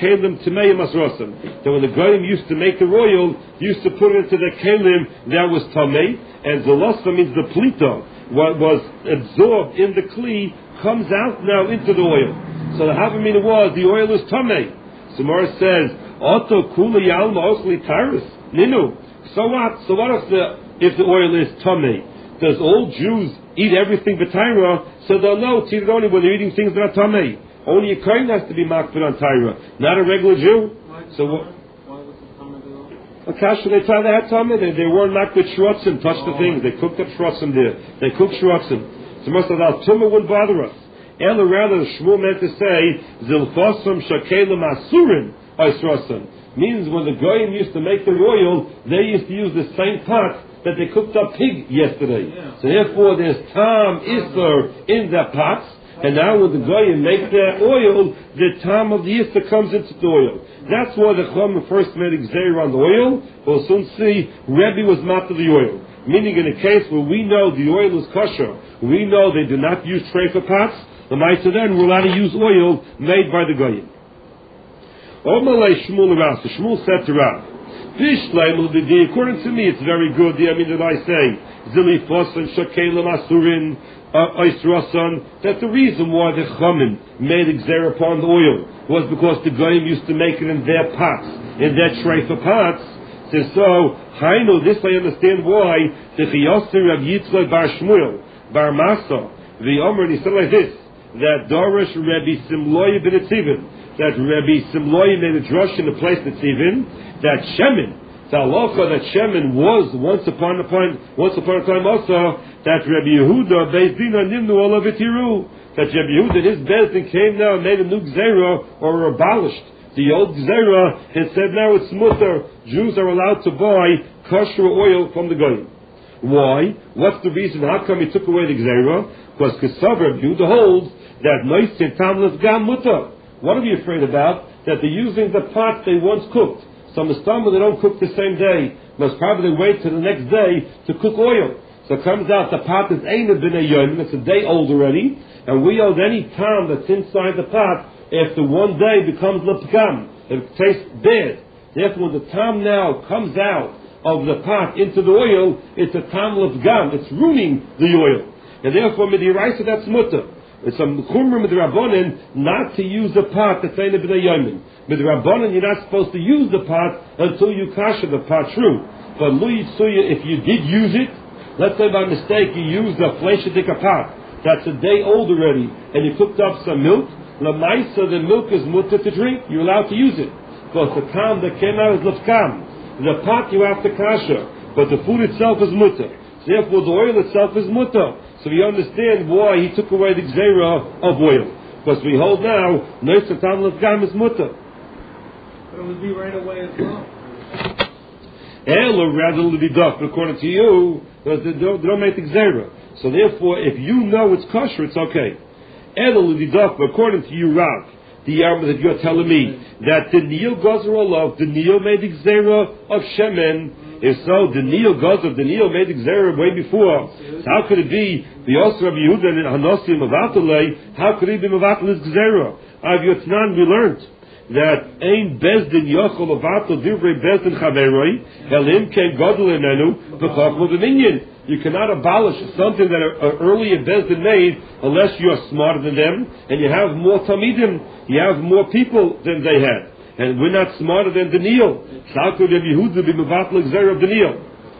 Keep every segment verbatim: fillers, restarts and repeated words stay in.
kelim Tamei Masrosan. That when the goyim used to make the oil, used to put it into the kelim that was Tamei, and Zolosa means the plita, what was absorbed in the kli, comes out now into the oil. So the Havamina was, the oil is Tamei. So Mara says, Oto Kula Yalma Ochli Taris. Ninu. So what? So what if the, if the oil is Tamei? Does all Jews eat everything b'Taira? So they'll know, it's only when they're eating things that are Tamei. Only a Kohen has to be makbid on Taira, not a regular Jew. So what? Why was it Tamei? Akasha, they thought they had Tamei. They, they weren't makbid shrotzim, touch the things. They cooked up shrotzim there. They cooked shrotzim. So most of that Tumah wouldn't bother us. Ella rather, Shmuel meant to say, Zilfosam shakelim asurin oisrosim. Means when the goyim used to make the oil, they used to use the same pot that they cooked up pig yesterday. Yeah. So therefore there's tam isser in the pots, and now when the goyim make their oil, the tam of the isser comes into the oil. That's why the Chum first made Xer on the oil. We'll soon see Rebbe was not to the oil. Meaning in a case where we know the oil is kosher, we know they do not use trefa pots, the Maisa then we're allowed to use oil made by the goyim. Omalei Shmuel Rav. Shmuel said to Rav, according to me, it's very good. I mean, that I say, Zili Fosan Shakelim Asurin Oisrosan, that the reason why the Chamin made Xer upon the oil was because the goyim used to make it in their pots, in their tray for pots. Says so, Hainu, this I understand why the Chiyosir Rav Yitzchak Bar Shmuel Bar Masa, the Omer, and he said like this, that Dorish Rebbe Simloi ben Etzivin, that Rebbe Simloi made a drush in the place that's even, that Shemin, the halacha that Shemin was once upon a time, once upon a time also, that Rebbe Yehuda, Beis Dina Nimnu Olav Itiru, that Rebbe Yehuda, his Beis Din came now and made a new Gzera, or abolished the old Gzera, and said now it's mutter, Jews are allowed to buy kosher oil from the Goyim. Why? What's the reason? How come he took away the Gzera? Because Kesav Rebbe Yehuda holds that Noisin Tamlas Gam Mutter. What are we afraid about? That they're using the pot they once cooked. So Mustama, they don't cook the same day. Must probably wait till the next day to cook oil. So it comes out the pot is Eina bin a Yom, it's a day old already, and we hold any time that's inside the pot after one day becomes lepgam. It tastes bad. Therefore, when the tam now comes out of the pot into the oil, it's a tam lepgam. It's ruining the oil. And therefore, midiraisa, that's mutter. It's a chumra midrabanan not to use the pot that's Eina bin a Yom. Midrabanan, you're not supposed to use the pot until you kasha the pot true. But lu yitzuya, if you did use it, let's say by mistake you used a fleshadika pot that's a day old already, and you cooked up some milk, lamaisa, the milk is mutter to drink, you're allowed to use it. Because the kam that came out is lefkam. The pot you have to kasha, but the food itself is mutter. So therefore the oil itself is mutter. So we understand why he took away the gzera of oil. Because we hold now, noisa tam lefkam is mutter. But it would be right away as well. Ela rather than be duff, but according to you, because they don't, they don't make the gzera. So therefore, if you know it's kosher, it's okay. Ela be duff, but according to you, Rav, the yarmah that you're telling me that the Neil Gozer Olav, the Neil made the gzera of Shemen. If so, the Neil Gozer, the Neil made the gzera way before. So how could it be the Osir of Yehuda and Hanosim Mavatalei? How could it be Mavatal's gzera? Av Yotnan, we learned that ein bezdin yochol avato divrei bezdin chaveroi elim ken godel enenu b'chachma b'minyan. You cannot abolish something that an earlier bezdin made unless you are smarter than them and you have more tamidim, you have more people than they had, and we're not smarter than Daniel. How could Rabbi Yehuda be mevatel gzera of Daniel?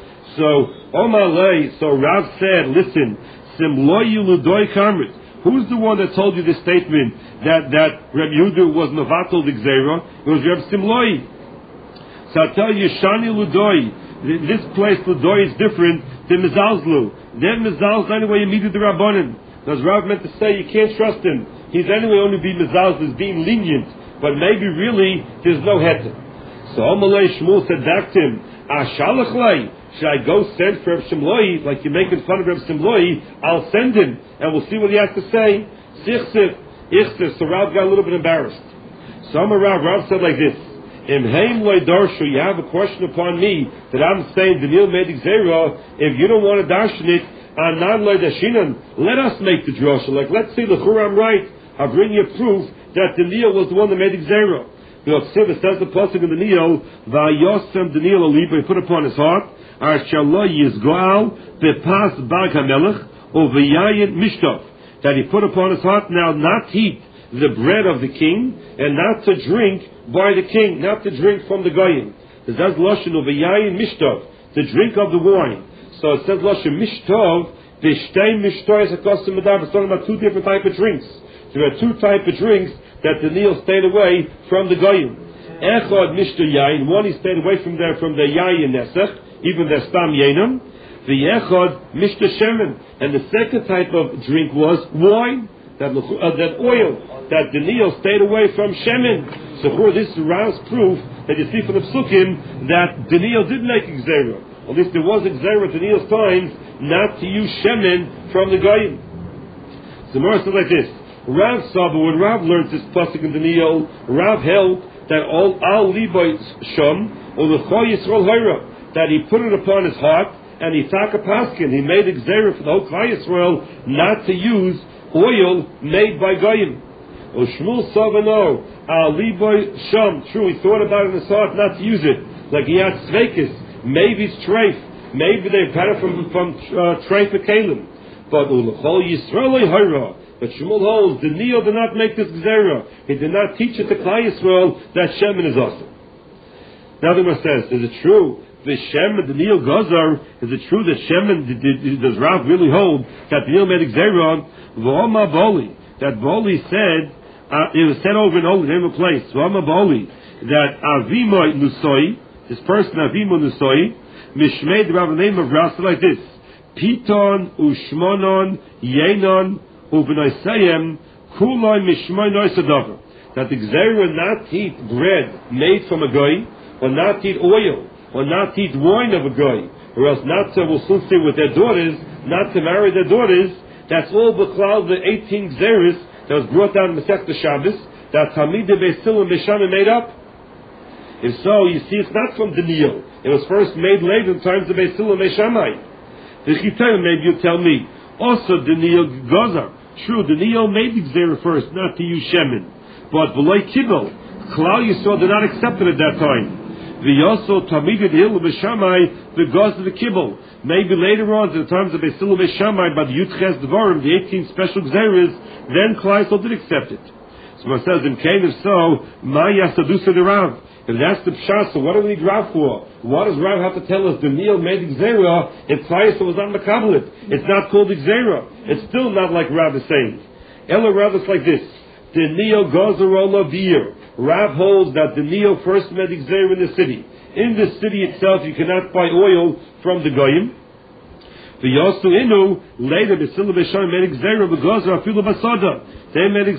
So Omalei, so Rav said, listen, simloyu ludoi kamrit. Who's the one that told you this statement that, that Reb Yehuda was mevatel the gzera? It was Reb Simloi. So I tell you, Shani Ludoi, this place Ludoi is different than Mizalzlu. Then Mizalz anyway immediately the Rabbanim. As Rav meant to say, you can't trust him. He's anyway only being Mizalz, is being lenient, but maybe really there's no head. So Amalei Shmuel said back to him, Ashalachlei. Should I go send for Reb Shimloi, like you're making fun of Reb Shimloi? I'll send him, and we'll see what he has to say. Sichsif, Ichsif. So Rav got a little bit embarrassed. So Rav, Rav said like this, Im heim loy darshu, you have a question upon me, that I'm saying Daniel made Xera. If you don't want to darshan it, Anan loy dashinan, let us make the drasha. Like, let's see, l'chura I'm right. I'll bring you proof that Daniel was the one that made Xera. You know, it says the pasuk in Daniel, Vayosem Daniel Aliba, he put upon his heart, Arshallah Yizgoal, Bepas Bag HaMelech, Ovayayin Mishtov, that he put upon his heart now not to eat the bread of the king, and not to drink by the king, not to drink from the goyim. It says Lashon Ovayayin Mishtov, the drink of the wine. So it says Lashon Mishtov, V'shtei Mishtov is a custom medab. It's talking about two different type of drinks. There are two type of drinks that Daniel stayed away from the goyim. Echad Mishter Yayin, one he stayed away from there from the Yayin Nesach, even the Stam Yainam. The Echad Mishter Shemen, and the second type of drink was wine, that, uh, that oil, that Daniel stayed away from Shemen. So for this rouse proof that you see from the Psukim that Daniel did make Xerah. At least there was Xerah at Daniel's times not to use Shemen from the Goyim. So more says like this. Rav Saba, when Rav learned this pasuk in Daniel, Rav held that all al liboy sham or the Choy Yisrael Hayra, that he put it upon his heart and he taka paskin, he made Xerah for the whole Choy Yisrael not to use oil made by Goyim. O Shmuel Saba no, al liboy sham, true, he thought about it in his heart not to use it, like he had svekis, maybe it's treif, maybe they had it from, from uh, treif for Kalim. But Ulechol Yisrael Hayra, but Shmuel holds, Daniel did not make this Xerah. He did not teach it to Klal Yisrael that Shemin is awesome. Now the Gemara says, is it true? The Shemin, Daniel Gozar, is it true that Shemin, does Rav really hold that Daniel made Xerah? V'oma Boli, that Boli said, uh, it was said over and over in every place, V'oma Boli, that Avimoy Nusoi, this person Avimoy Nusoi, Mishmei, the Rav, the name of Rav, like this, Piton, Ushmonon, Yenon, Ubenaisayim, Kuloi Mishmai Noisadava, that the Xerah not eat bread made from a goy, or not eat oil, or not eat wine of a goy, or else not to, will soon say with their daughters, not to marry their daughters. That's all B'chlal, the eighteen Xerahs that was brought down in Masechta Shabbos, that Talmidei Beis Hillel and Beis Shammai made up. If so, you see, it's not from Daniel. It was first made later in times of Beis Hillel and Beis Shammai. The Chitayim, maybe you tell me, also Daniel Gozar. True, Daniel made the Xerah first, not to use Shemin. But V'loi Kibel, Klal Yisrael did not accept it at that time. V'yoso Talmidei Hillel Beis Shammai, the Goz of the Kibel. Maybe later on, in the times of Beis Hillel Beis Shammai, by the Yudches Devarim, the eighteen special Xerahs, then Klal Yisrael did accept it. So it says, in Cain, if so, Ma Yasadusa de Rav. If that's the pshat, so what do we need Rav for? What does Rav have to tell us? Daniel made Xerah, if Klal Yisrael was not Mekabel it. It's not called Xerah. It's still not like Rav is saying. Ella Rav is like this. Daniel Gozer Ola Vir. Rav holds that Daniel first made Xerah in the city. In the city itself, you cannot buy oil from the Goyim. The Yosu Inu, later the Sila Beshar made Xerah, the Gozer Afilu Basada. They made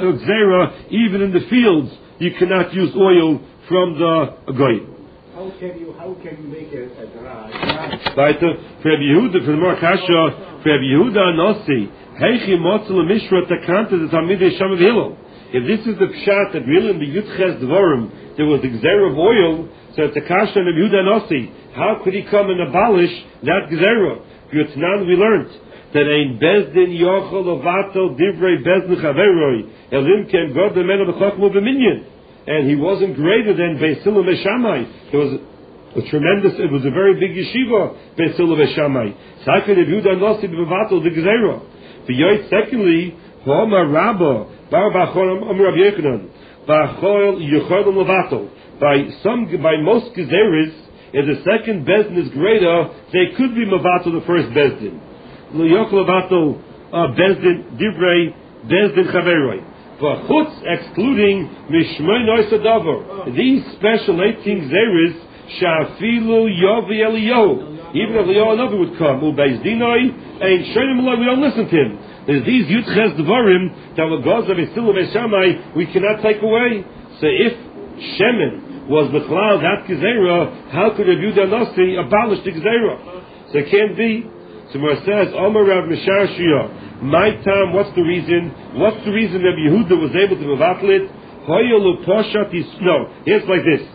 Xerah even in the fields. You cannot use oil from the Goyim. How can you how can you make a, a garage? Weiter, for Rabbi Yehuda, for the Mar Kasha, for Rabbi Yehuda Anossi, Heichi Motzel Mishra Takanta the Talmidei Shammai Hillel. If this is the pshat that really in the Yudches Dvorim there was the Xerah of oil, so Takasha and Rabbi Yehuda Anossi, how could he come and abolish that Xerah? Yutnan we learned that ein Bezdin Yochel Ovatel Divrei Bezdin Chaveroi Elim Ken God the Men of the Chachmu B'Minyan. And he wasn't greater than Beis Hillel Beis Shammai. It was a tremendous, it was a very big yeshiva, Beis Hillel Beis Shammai. Second, Rabbi Yehuda Nossi b'Vatal the Gezerah. V'yoyt, secondly, Homa Rabba, Bar Bachor Am Rabbi Yochanan, Bachor Yochel Levatal. By some, by most Gezerahs, if the second Bezdin is greater, they could be Mevatal the first Bezdin. Yochel Levatal Bezdin Divrei Bezdin Chaveroi. V'chutz, excluding Mishmei Noisadavar. These special eighteen Xerahs, Shafilu Yovi Eliyahu. Even if Eliyahu another would come, Ubeis Dinoi, and Shonim Allah, we don't listen to him. There's these Yudches Devarim that were Goz of Beis Hillel Beis Shammai, we cannot take away. So if Shemin was the Klal, that Gezerah, how could Rabbi Yehuda Nossi abolish the Gezerah? So it can't be. So where it says, Omer Rav Mishashia, my time, what's the reason? What's the reason that Yehuda was able to mevatel it? No, it's like this.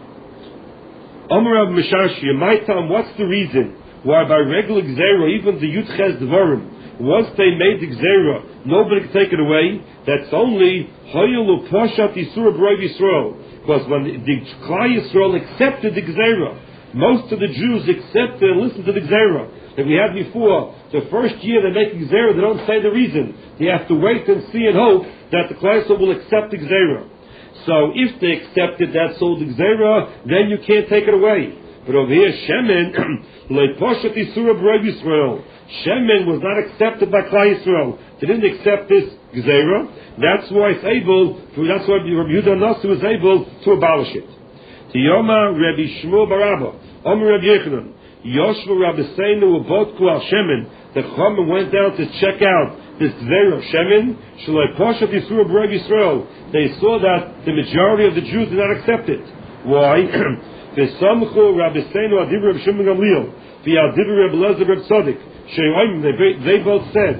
Omer Rav Mishashia, my time, what's the reason why by regular Xerah, even the Yudches Dvorim, Once they made the Gzeira, nobody can take it away. That's only Hoyelu Poshat Yisur B'Rov Yisrael. Because when the, the Klal Yisrael accepted the Gzeira, most of the Jews accepted and listened to the Gzeira. That we had before, the first year they make the Gzeira, they don't say the reason. They have to wait and see and hope that the Klal Yisrael will accept the Gzeira. So if they accepted that sold the Gzeira, then you can't take it away. But over here, Shemen, Leiposhat Yisur B'Rov Yisrael. Shemen was not accepted by Klal Yisrael. They didn't accept this Gzeira. That's why it's able, to, that's why Rabbi Yehuda Nasi was able to abolish it. Tiyoma Rabbi Shmuel Barabba, Omer Rabbi Yechanan, Yoshua Rabbi Seinu Ubotku Al Shemen. The Chachamim went down to check out this Gzeira of Shemen. Shaloi Poshat Yisur B'Rov Yisrael. They saw that the majority of the Jews did not accept it. Why? V'samchu Rabbi Seinu Adivur Rabbi Shimon Gamliel, V'Adivur Rabbi Lezer Rabbi Tzadik. They both said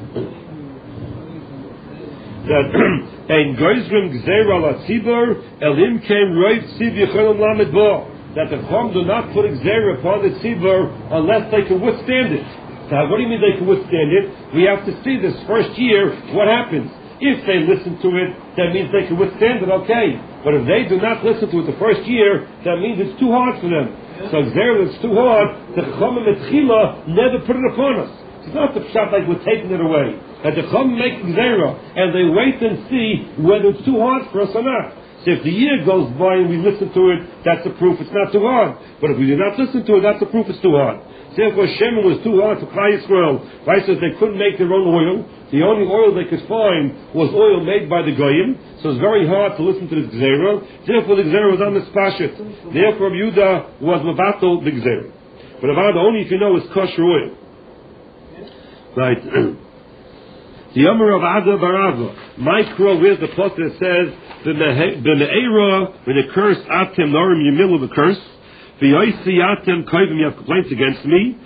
that ein Geizrim Gzeira La Tzibur Elim Kem Roiv Tziv Yecholim Lamed Bo, that the Chum do not put a Gzeira upon the Tzibur unless they can withstand it. So what do you mean they can withstand it? We have to see this first year what happens. If they listen to it, that means they can withstand it, okay. But if they do not listen to it the first year, that means it's too hard for them. So Gzeira that's too hard, the Chachamim Etchila never put it upon us. It's not the pshat like we're taking it away. That the Chachamim make Gzeira, and they wait and see whether it's too hard for us or not. So if the year goes by and we listen to it, that's the proof it's not too hard. But if we do not listen to it, that's the proof it's too hard. Therefore, Shemen was too hard for Klal Yisrael. Right, says they couldn't make their own oil. The only oil they could find was oil made by the Goyim. So it's very hard to listen to this Gzeira. Therefore, the Gzeira was on the Spashit. Therefore, Yehuda was Mabato the Gzeira. But about only if you know it's kosher oil. Right. The Yomer of Ada Barava. Micro, where's the post that says the Ne'era, when the curse Atem Norim Yemilu the curse. The Yoisi Atem Koivim, you have complaints against me.